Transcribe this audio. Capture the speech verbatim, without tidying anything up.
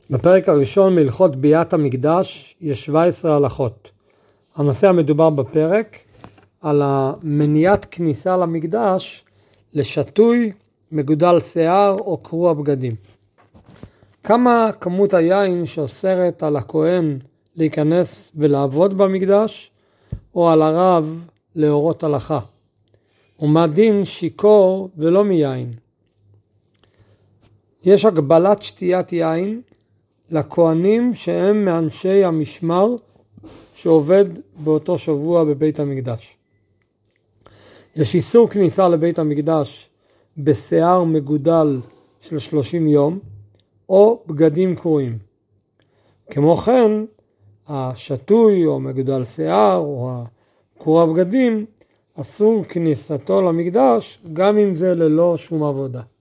בפרק הראשון מהלכות ביאת המקדש יש שבע עשרה הלכות. הנושא המדובר בפרק על מניעת כניסה למקדש לשתוי, מגודל שיער או קרוע בגדים. כמה כמות היין שאוסרת על הכהן להיכנס ולעבוד במקדש או על הרב להורות הלכה. ומה דין שיקור ולא מיין. יש הגבלת שתיית יין לכהנים שהם מאנשי המשמר שעובד באותו שבוע בבית המקדש. יש איסור כניסה לבית המקדש בשיער מגודל של שלושים יום או בגדים קרועים. כמו כן, השתוי או מגודל שיער או קרוע בגדים אסור כניסתו למקדש גם אם זה ללא שום עבודה.